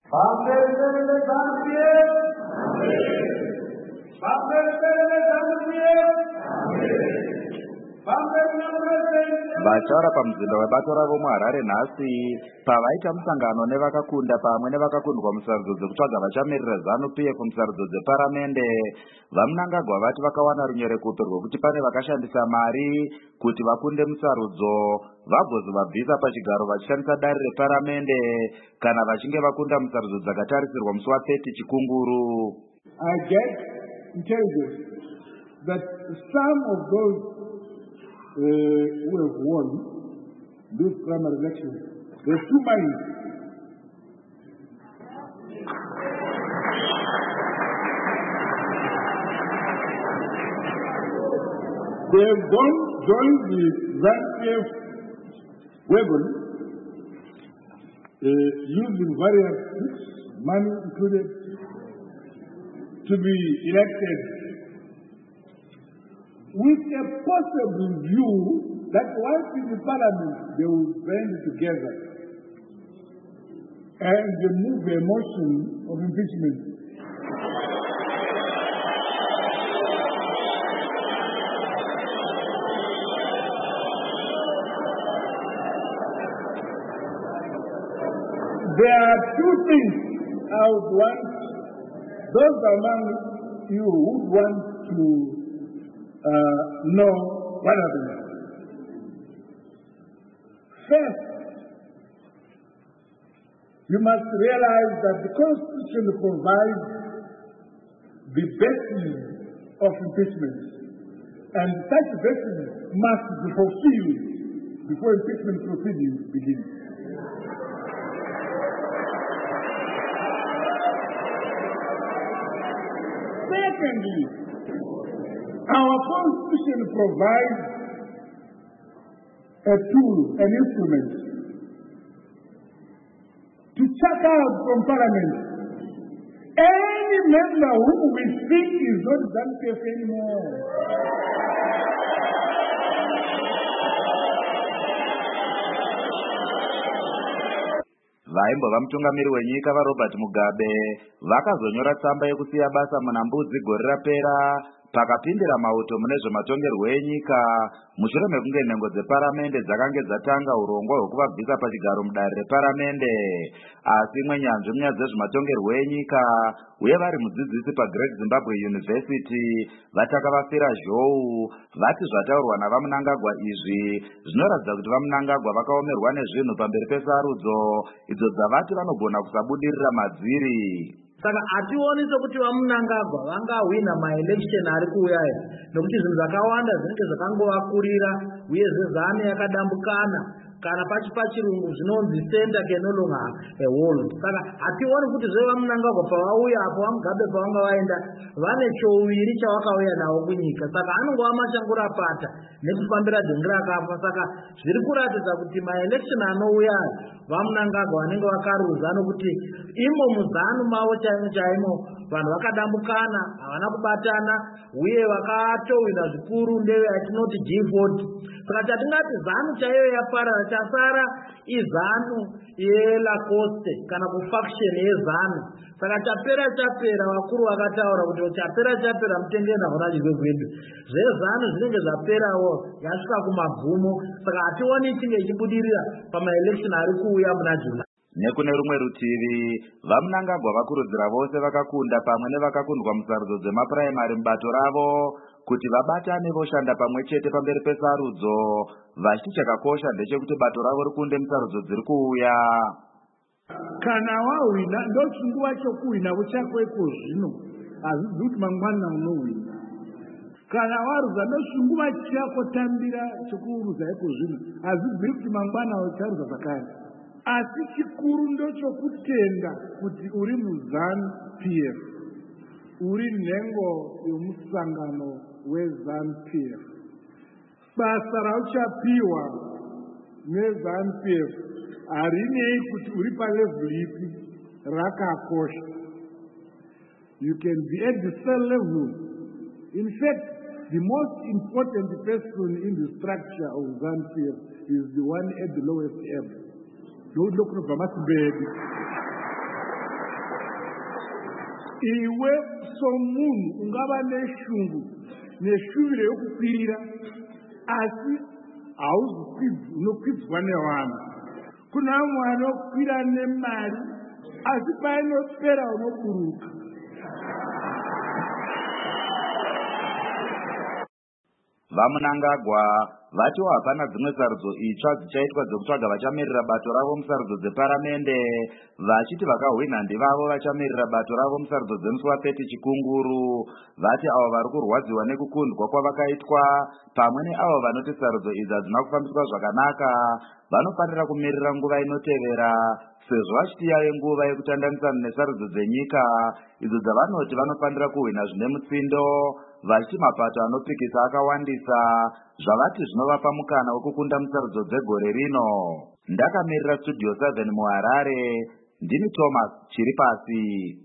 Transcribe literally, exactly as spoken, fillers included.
Vataura pamuzinda webato ravo muHarare nhasi pavaita musangano nevakakunda pamwe nevakakundwa musarudzo dzekutsvaga vachamirira ZANU P F musarudzo dzeparamende, vaMnangagwa vati vakawana runyerekupe rwekuti pane vakashandisa mari kuti vakunde musarudzo vagozovabvisa pachigaro vachishandisa dare reparamende kana vachinge vakunda musarudzo dzakatarisirwa musi wathirty Chikunguru. I get intelligence that some of those uh, who have won these primary elections, there's two minds. They have gone, joined the ZANU P F wagon, uh, using various tricks, money included, to be elected, with a possible view that once in the parliament they will band together and move a motion of impeachment. There are two things I would want those among you who want to uh, know what happened. First, you must realize that the Constitution provides the basis of impeachment, and such basis must be fulfilled before impeachment proceedings begin. Secondly, our Constitution provides a tool, an instrument, to chuck out from Parliament any member whom we think is not ZANU P F anymore. Vaimbova mutungamiri wenyika vaRobert Mugabe vakazonyora tsamba yekusiya basa muna Mbudzi gore rapera pakapindira mauto mune zvematongerwo enyika mushure mekunge nhengo dzeparamende dzakange dzatanga urongwa hwekuvabvisa pachigaro mudare reparamende. Asi imwe nyanzvi munyaya dzezvematongerwo enyika uye vari mudzidzisi paGreat Zimbabwe University vataka vafira zhou vati zvataurwa navaMnangagwa izvi zvinoratidza kuti vaMnangagwa vakaomerwa nezvinhu pamberi pesarudzo idzo dzavati vanogona kusabudirira madziri. Saka ationi sokuti vaMnangagwa vangahwina maelection ari kuuya nokuti zvinhu zvakawanda zvinenge zvakangovakurira uye zvezano yakadambukana kana pachi pachirungu zvinonzi center can no longer hold. Saka ationi kuti zvevaMnangagwa pavauya apo vaMugabe pavanga vaenda vane chouviri chavakauya nawo kunyika. Saka anongova mashangura pata nekufambira dhengi rakafa. Saka zviri kuratidza kuti maelection anouya vaMnangagwa vanenge vakaruza nokuti imo muzano mavo chaimo chaimo vanhu vakadambukana havana kubatana uye vakatowina zvikuru ndeve yatinoti G forty. Saka chatingati ZANU chaiyo yaparara chasara izanu yeLacoste kana kufaction yeZANU. Saka chapera chapera vakuru vakataura kuti chapera chapera mutendera horajirwe gwedu zvezanu zvinenge zvaperawo yasvika kumagumo. Saka hationi chinge chibudirira pamaelection ari kuuya muna July. Nekune rumwe rutivi vaMnangagwa vakurudzira vose vakakunda pamwe nevakakundwa musarudzo dzemapuraimari mubato ravo kuti vabatane voshanda pamwe chete pamberi pesarudzo vachiti chakakosha ndechekuti bato ravo rikunde musarudzo dziri kuuya. Kana wahwina ndochinguva chokuhwina kuchakweko zvino hazvizi kuti mangwana unohwina. Kana waruza ndochinguva chako tambira chokuruza iko zvino hazvibviri kuti mangwana ucharuza zvakare. Asi chikuru ndochokutenda kuti uri muZANU P F, uri nhengo yomusangano weZANU P F. Basa rauchapiwa neZANU P F harinei kuti uri palevhuri ipi rakakosha. You can be at the cell level. In fact, the most important person in the structure of ZANU P F is the one at the lowest ebb. Don't look for my baby. iwe somunhu ungava neshungu neshuviro yokukwirira asi hauzi unokwidzwa nevanhu. Kuna vamwe vanokwira nemari asi painopera unoburuka. vamunangagwa vatiwo hapana dzimwe sarudzo itsva dzichaitwa dzekutsvaga vachamirira bato ravo musarudzo dzeparamende, vachiti vakahwina ndivavo vachamirira bato ravo musarudzo dzemusi wapeti chikunguru. Vati avo vari kurwadziwa nekukundwa kwavakaitwa pamwe neavo vanoti sarudzo idzi hadzina kufambiswa zvakanaka vanofanira kumirira nguva inotevera, sezvo vachiti yave nguva yekutandanisana nesarudzo dzenyika idzo dzavanoti vanofanira kuhwina zvine mutsindo, vachiti mapato anopikisa akawandisa zvavati zvinovapa mukana wekukunda musarudzo dzegore rino. Ndakamirira studio seven muHarare, ndini Thomas Chiripasi.